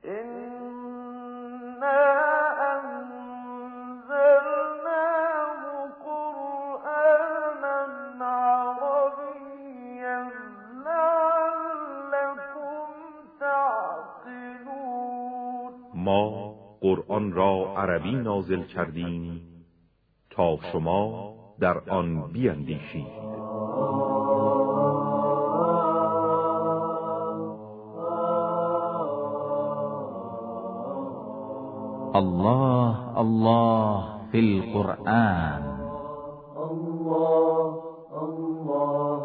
ما قرآن را عربی نازل کردیم تا شما در آن بیندیشید. الله الله فی القرآن. الله الله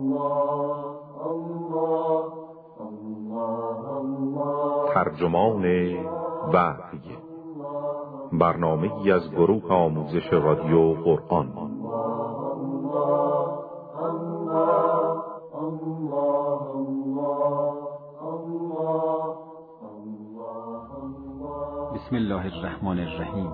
الله الله. ترجمان وحی، برنامه‌ای از گروه آموزش رادیو قرآن. بسم الله الرحمن الرحیم.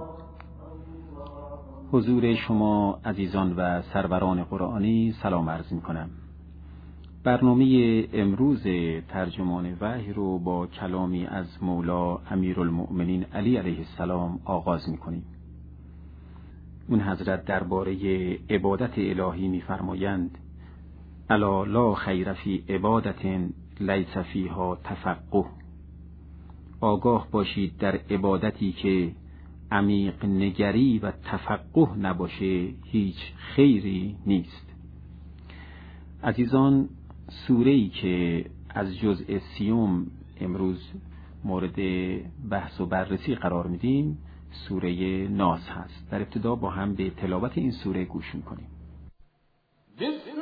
حضور شما عزیزان و سروران قرآنی سلام عرض می‌کنم. برنامه امروز ترجمان وحی رو با کلامی از مولا امیرالمؤمنین علی علیه السلام آغاز می‌کنیم. اون حضرت درباره عبادت الهی می‌فرمایند: الا لا خیر فی عبادت لیس فیها تفقه. آگاه باشید در عبادتی که عمیق نگری و تفقه نباشه هیچ خیری نیست. عزیزان، سوره‌ای که از جزء 30 امروز مورد بحث و بررسی قرار میدیم سوره ناس هست. در ابتدا با هم به تلاوت این سوره گوش میکنیم. بسم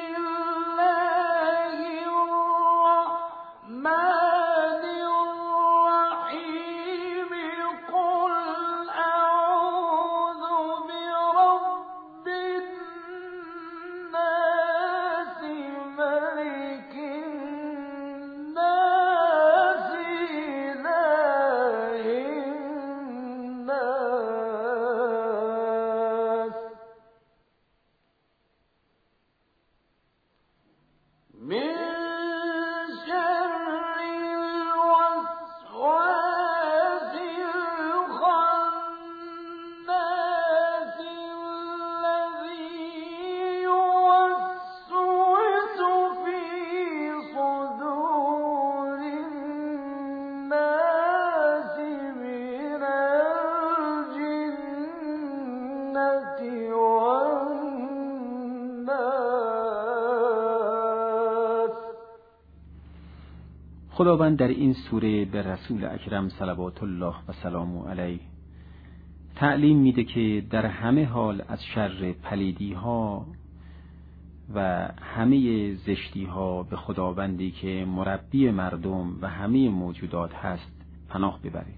الله الرحمن خداوند در این سوره به رسول اکرم صلوات الله و سلام علیه تعلیم میده که در همه حال از شر پلیدی ها و همه زشتی ها به خداوندی که مربی مردم و همه موجودات هست پناه ببره،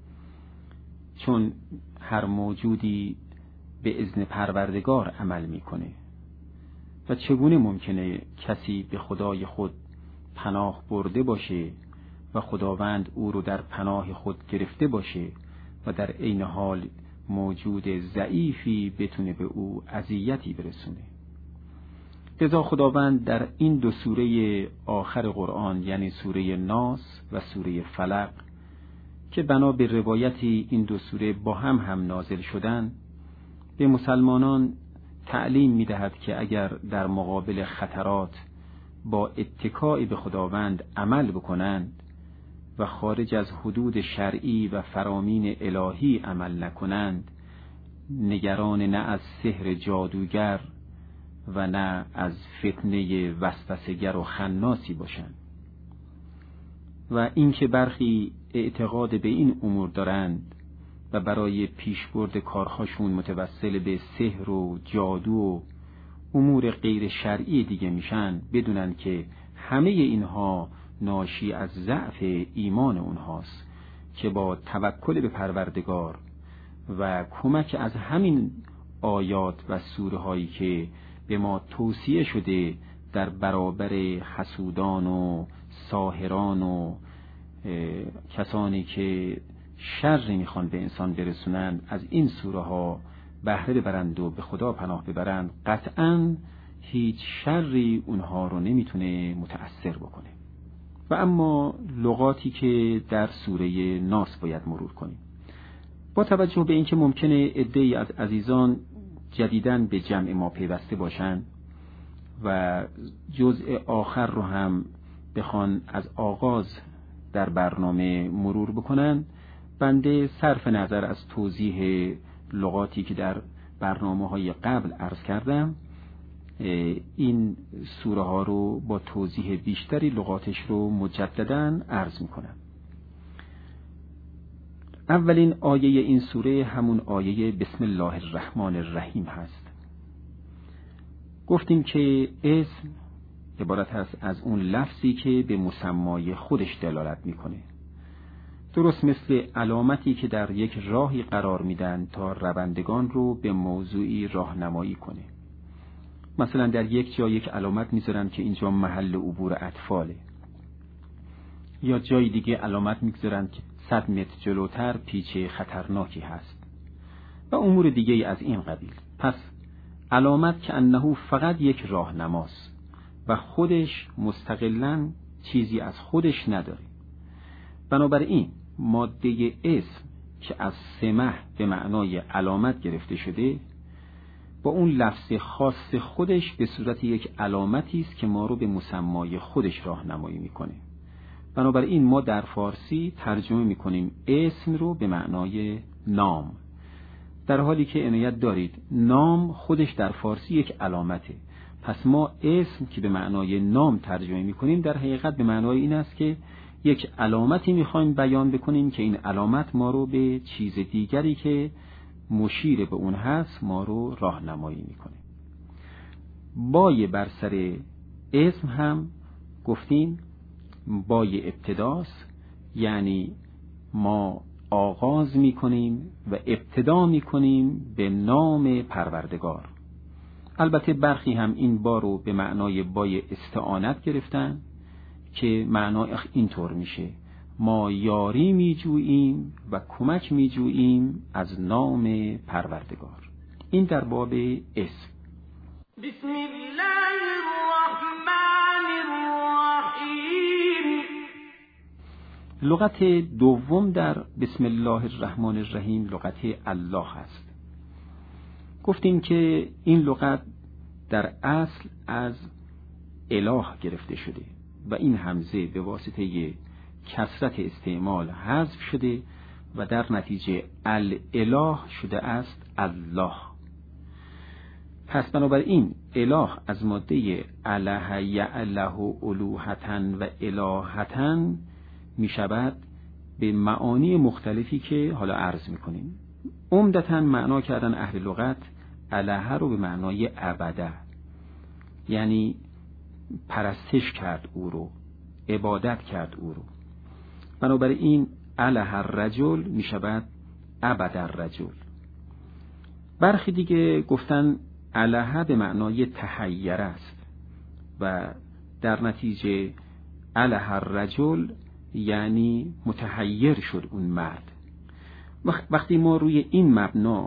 چون هر موجودی به اذن پروردگار عمل میکنه و چگونه ممکنه کسی به خدای خود پناه برده باشه و خداوند او رو در پناه خود گرفته باشه و در عین حال موجود ضعیفی بتونه به او اذیتی برسونه. لذا خداوند در این دو سوره آخر قرآن، یعنی سوره ناس و سوره فلق که بنا به روایتی این دو سوره با هم نازل شدن، به مسلمانان تعلیم می‌دهد که اگر در مقابل خطرات با اتکای به خداوند عمل بکنند و خارج از حدود شرعی و فرامین الهی عمل نکنند، نگران نه از سحر جادوگر و نه از فتنه وسوسه‌گر و خناسی باشند. و اینکه برخی اعتقاد به این امور دارند و برای پیشبرد کارهاشون متوسل به سحر و جادو و امور غیر شرعی دیگه میشن، بدونن که همه اینها ناشی از ضعف ایمان اونهاست که با توکل به پروردگار و کمک از همین آیات و سوره هایی که به ما توصیه شده در برابر حسودان و ساحران و کسانی که شر میخوان به انسان برسونند از این سوره ها بهره ببرند و به خدا پناه ببرند، قطعاً هیچ شری اونها رو نمیتونه متأثر بکنه. و اما لغاتی که در سوره ناس باید مرور کنیم. با توجه به اینکه ممکنه عده‌ای از عزیزان جدیداً به جمع ما پیوسته باشند و جزء آخر رو هم بخوان از آغاز در برنامه مرور بکنن، بنده صرف نظر از توضیح لغاتی که در برنامه‌های قبل عرض کردم، این سوره ها رو با توضیح بیشتری لغاتش رو مجدداً عرض میکنم. اولین آیه این سوره همون آیه بسم الله الرحمن الرحیم هست. گفتیم که اسم عبارت هست از اون لفظی که به مسمای خودش دلالت میکنه، درست مثل علامتی که در یک راهی قرار میدن تا روندگان رو به موضوعی راهنمایی کنه. مثلا در یک جا یک علامت میذارن که اینجا محل عبور اطفاله، یا جای دیگه علامت میذارن که 100 متر جلوتر پیچ خطرناکی هست و امور دیگه از این قبیل. پس علامت که انه فقط یک راهنماست و خودش مستقلاً چیزی از خودش نداره. بنابراین ماده اسم که از سمح به معنای علامت گرفته شده، با اون لفظ خاص خودش به صورت یک علامتی است که ما رو به مسمای خودش راهنمایی میکنه. بنابراین ما در فارسی ترجمه میکنیم اسم رو به معنای نام، در حالی که عنایت دارید نام خودش در فارسی یک علامته. پس ما اسم که به معنای نام ترجمه میکنیم در حقیقت به معنای این است که یک علامتی میخوایم بیان بکنیم که این علامت ما رو به چیز دیگری که مشیر به اون هست ما رو راهنمایی میکنه. بای بر سر اسم هم گفتیم بای ابتداست، یعنی ما آغاز میکنیم و ابتدا میکنیم به نام پروردگار. البته برخی هم این با رو به معنای بای استعانت گرفتن که معنای اینطور میشه ما یاری میجوییم و کمک میجوییم از نام پروردگار. این در باب اسم. بسم الله الرحمن الرحیم. لغت دوم در بسم الله الرحمن الرحیم لغت الله هست. گفتیم که این لغت در اصل از اله گرفته شده و این همزه به واسطه کثرت استعمال حذف شده و در نتیجه الاله شده است الله. پس بنابراین اله از ماده اله یعله الوهتن و الهتن می شود به معانی مختلفی که حالا عرض می کنیم. عمدتاً معنا کردن اهل لغت اله رو به معنای عبده، یعنی پرستش کرد او رو، عبادت کرد او رو. بنابراین اله الرجل می شود عبد الرجل. برخی دیگه گفتن اله به معنای تحیر است و در نتیجه اله الرجل یعنی متحیر شد اون مرد. وقتی ما روی این مبنا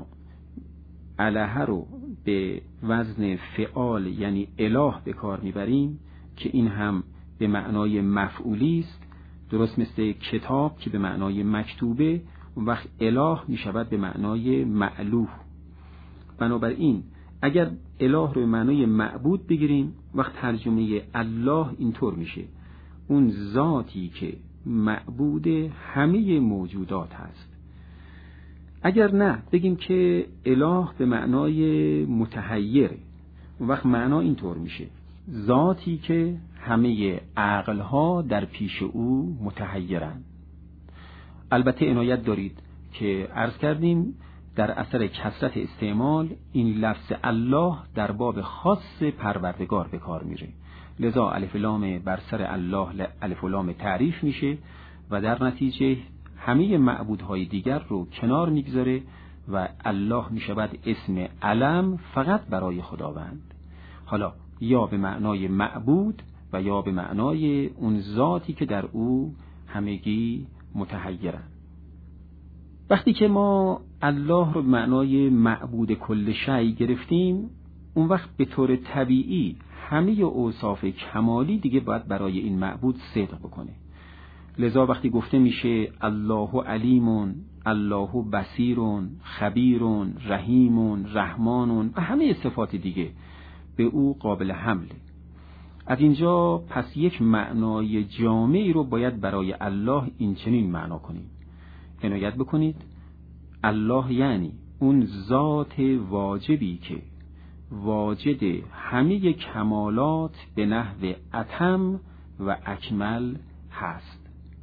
اله رو به وزن فعال یعنی اله به کار میبریم که این هم به معنای مفعولی است، درست مثل کتاب که به معنای مکتوبه، اون وقت اله می شود به معنای مألوه. بنابراین اگر اله رو به معنای معبود بگیریم، وقت ترجمه الله اینطور میشه اون ذاتی که معبود همه موجودات هست. اگر نه بگیم که اله به معنای متحیره، اون وقت معنا اینطور میشه ذاتی که همه عقلها در پیش او متحیرند. البته عنایت دارید که عرض کردیم در اثر کثرت استعمال این لفظ الله در باب خاص پروردگار به کار میره، لذا الف لام بر سر الله الف لام تعریف میشه و در نتیجه همه معبودهای دیگر رو کنار میگذاره و الله میشود اسم علم فقط برای خداوند، حالا یا به معنای معبود و یا به معنای اون ذاتی که در او همگی متحیرند. وقتی که ما الله رو به معنای معبود کل شیء گرفتیم، اون وقت به طور طبیعی همه اوصاف کمالی دیگه باید برای این معبود صدق بکنه. لذا وقتی گفته میشه الله علیمون، الله بصیرون، خبیرون، رحیمون، رحمانون و همه صفات دیگه به او قابل حمله. از اینجا پس یک معنای جامعی رو باید برای الله این چنین معنا کنیم. عنایت بکنید الله یعنی اون ذات واجبی که واجد همه کمالات به نحو اتم و اکمل هست.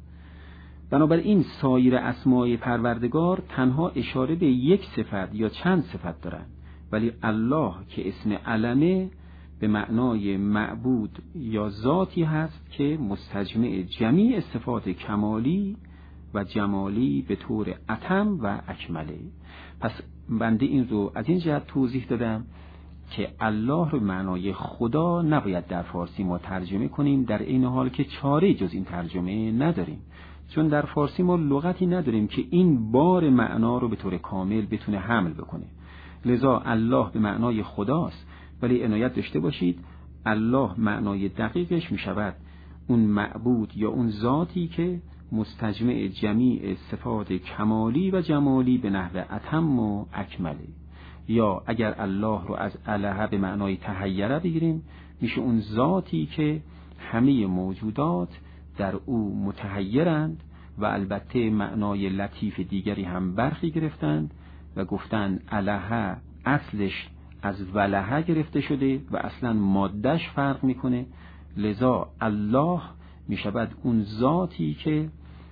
بنابراین سایر اسمای پروردگار تنها اشاره به یک صفت یا چند صفت دارند، ولی الله که اسم علمه به معنای معبود یا ذاتی هست که مستجمع جمیع صفات کمالی و جمالی به طور اتم و اکمله. پس بنده این رو از این جهت توضیح دادم که الله رو معنای خدا نباید در فارسی ما ترجمه کنیم، در این حال که چاره جز این ترجمه نداریم، چون در فارسی ما لغتی نداریم که این بار معنا رو به طور کامل بتونه حمل بکنه. لذا الله به معنای خداست، ولی عنایت داشته باشید الله معنای دقیقش می شود اون معبود یا اون ذاتی که مستجمع جمیع صفات کمالی و جمالی به نحو اتم و اکمله. یا اگر الله رو از الها به معنای تحیره بگیریم، میشه اون ذاتی که همه موجودات در او متحیرند و البته معنای لطیف دیگری هم برخی گرفتند و گفتند الها اصلش از ولها گرفته شده و اصلا مادهش فرق میکنه. لذا الله میشود اون ذاتی که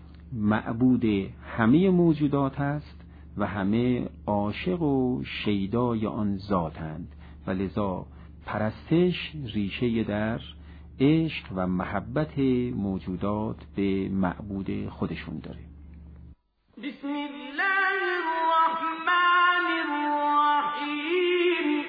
معبود همه موجودات است و همه عاشق و شیدای آن ذاتند و لذا پرستش ریشه در عشق و محبت موجودات به معبود خودشون داره. بسم الله الرحمن الرحیم.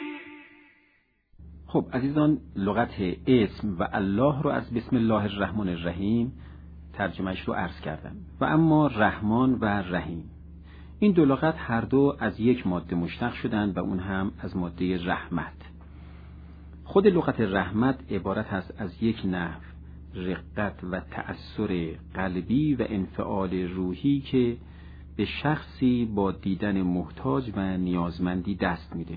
خب عزیزان، لغت اسم و الله رو از بسم الله الرحمن الرحیم ترجمهش رو عرض کردم. و اما رحمان و رحیم، این دو لغت هر دو از یک ماده مشتق شدند و اون هم از ماده رحمت. خود لغت رحمت عبارت است از یک نحو رقت و تأثر قلبی و انفعال روحی که به شخصی با دیدن محتاج و نیازمندی دست میده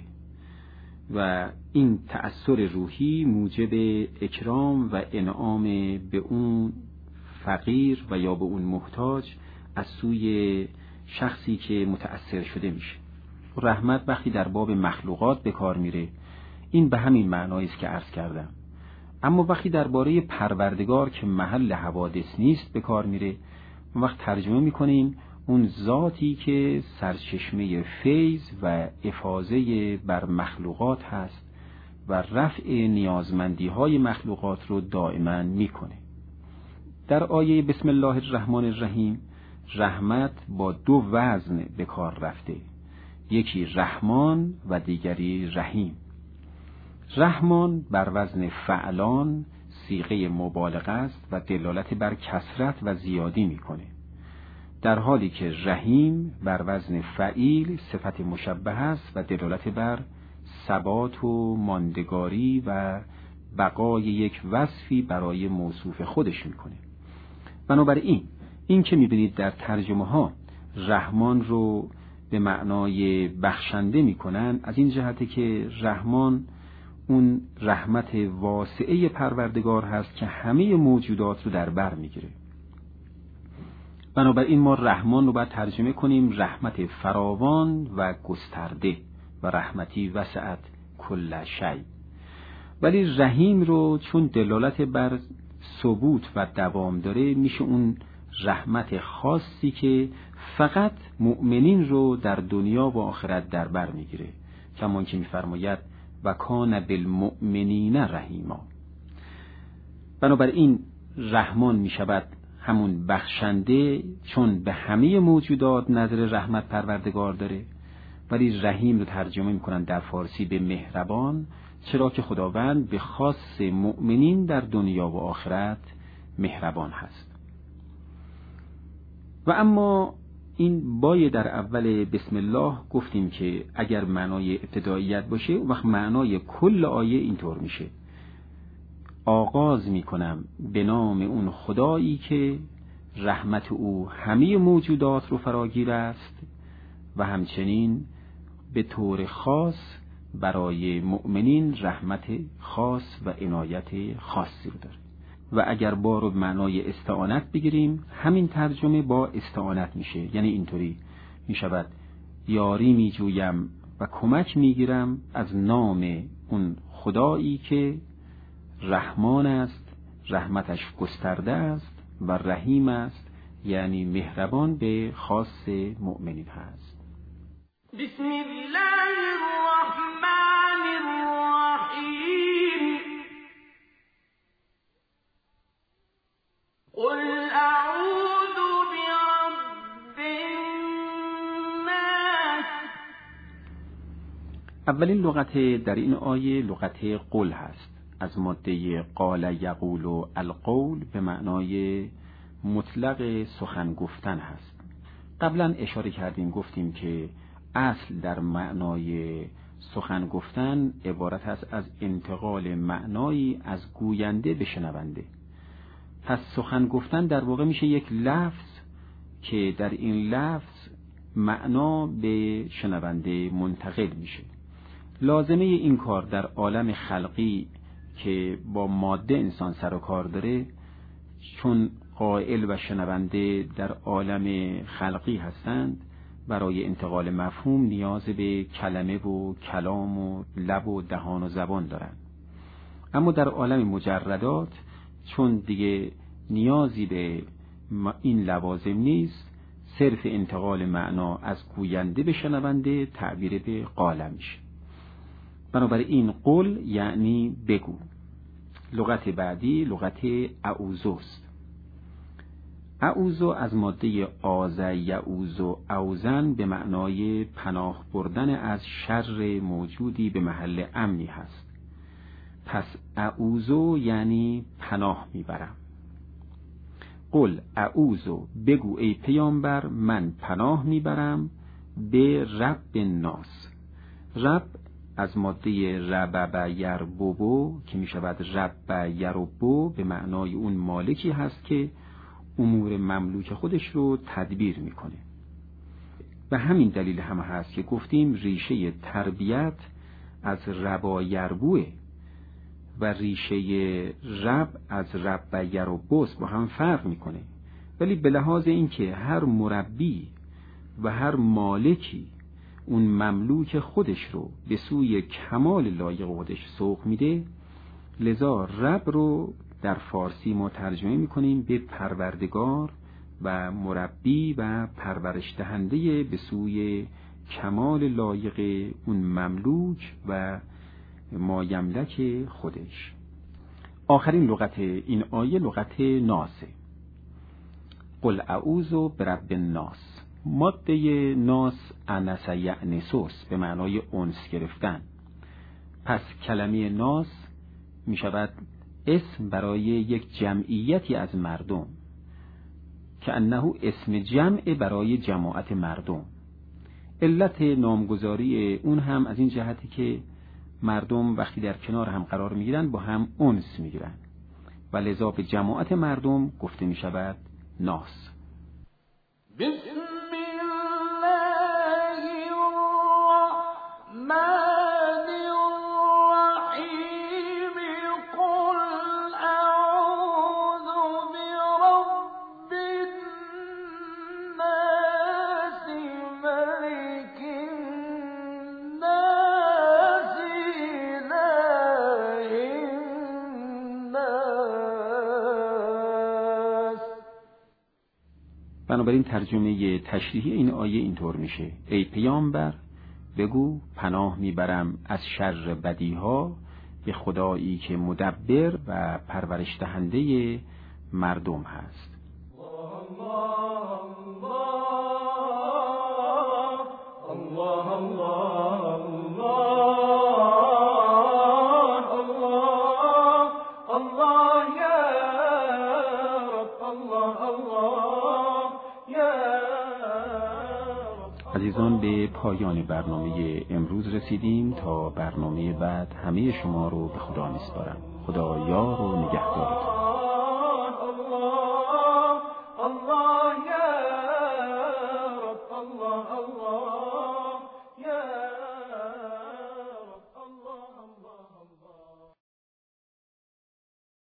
و این تأثر روحی موجب اکرام و انعام به اون فقیر و یا به اون محتاج از سوی شخصی که متأثر شده میشه. رحمت وقتی در باب مخلوقات به کار میره این به همین معنایی است که عرض کردم، اما وقتی درباره پروردگار که محل حوادث نیست به کار میره، اون وقت ترجمه میکنیم اون ذاتی که سرچشمه فیض و افاضه بر مخلوقات هست و رفع نیازمندی های مخلوقات رو دائما میکنه. در آیه بسم الله الرحمن الرحیم رحمت با دو وزن به کار رفته، یکی رحمان و دیگری رحیم. رحمان بر وزن فعلان صیغه مبالغه است و دلالت بر کثرت و زیادی میکنه، در حالی که رحیم بر وزن فعیل صفت مشبه است و دلالت بر ثبات و ماندگاری و بقای یک وصفی برای موصوف خودش میکنه. بنابراین این که میبینید در ترجمه ها رحمان رو به معنای بخشنده میکنن، از این جهته که رحمان اون رحمت واسعه پروردگار هست که همه موجودات رو در بر میگیره. بنابراین ما رحمان رو باید ترجمه کنیم رحمت فراوان و گسترده و رحمتی وسعت کل شیء. ولی رحیم رو چون دلالت بر ثبوت و دوام داره، میشه اون رحمت خاصی که فقط مؤمنین رو در دنیا و آخرت در بر میگیره، کمان که میفرماید و کان بالمؤمنین رحیما. بنابراین رحمان میشود همون بخشنده، چون به همه موجودات نظر رحمت پروردگار داره، ولی رحیم رو ترجمه میکنن در فارسی به مهربان، چرا که خداوند به خاص مؤمنین در دنیا و آخرت مهربان هست. و اما این بای در اول بسم الله گفتیم که اگر معنای ابتداییت باشه وقت معنای کل آیه اینطور میشه آغاز می کنم به نام اون خدایی که رحمت او همه موجودات رو فراگیر است و همچنین به طور خاص برای مؤمنین رحمت خاص و عنایت خاصی رو داره. و اگر با رو معنای استعانت بگیریم، همین ترجمه با استعانت میشه، یعنی اینطوری میشود یاری میجویم و کمک میگیرم از نام اون خدایی که رحمان است، رحمتش گسترده است و رحیم است، یعنی مهربان به خاص مؤمنین هست. بسم الله الرحمن الرحیم. قل اعوذ برب الناس. اولین لغت در این آیه لغت قل هست، از ماده قال یقول القول به معنای مطلق سخن گفتن هست. قبلا اشاره کردیم، گفتیم که اصل در معنای سخن گفتن عبارت است از انتقال معنایی از گوینده به شنونده. پس سخن گفتن در واقع میشه یک لفظ که در این لفظ معنا به شنونده منتقل میشه. لازمه این کار در عالم خلقی که با ماده انسان سر و کار داره، چون قائل و شنونده در عالم خلقی هستند، برای انتقال مفهوم نیاز به کلمه و کلام و لب و دهان و زبان دارند. اما در عالم مجردات چون دیگه نیازی به این لوازم نیست، صرف انتقال معنا از گوینده به شنونده تعبیر به قال میشه. بنابراین قل یعنی بگو. لغت بعدی لغت اعوذ است. اعوذ از ماده آذ یعوذ اوزن به معنای پناه بردن از شر موجودی به محل امنی هست. پس اعوذ یعنی پناه میبرم. قل اعوذ، بگو ای پیامبر من پناه میبرم به رب الناس. رب از ماده ربب یرببو که می شود رب یربو به معنای اون مالکی هست که امور مملوک خودش رو تدبیر میکنه. و همین دلیل هم هست که گفتیم ریشه تربیت از ربا یربوه و ریشه رب از رب یربوس با هم فرق میکنه. ولی به لحاظ این که هر مربی و هر مالکی اون مملوک خودش رو به سوی کمال لایق خودش سوق میده، لذا رب رو در فارسی ما ترجمه میکنیم به پروردگار و مربی و پرورش دهنده به سوی کمال لایق اون مملوک و ما یملک خودش. آخرین لغت این آیه لغت ناسه. قل اعوذ برب الناس. ماده ناس انس یعنسوس به معنای انس گرفتن. پس کلمه ناس می شود اسم برای یک جمعیتی از مردم که انه اسم جمع برای جماعت مردم. علت نامگذاری اون هم از این جهتی که مردم وقتی در کنار هم قرار می گیرن با هم انس می گیرن و لذا به جماعت مردم گفته می شود ناس. بنابراین ترجمه تشریحی این آیه اینطور میشه: ای پیامبر بگو پناه میبرم از شر بدیها به خدایی که مدبر و پرورش دهنده مردم هست. عزیزان به پایان برنامه امروز رسیدیم. تا برنامه بعد همه شما رو به خدا میسپارم. خدا یار و نگهدارتان. الله الله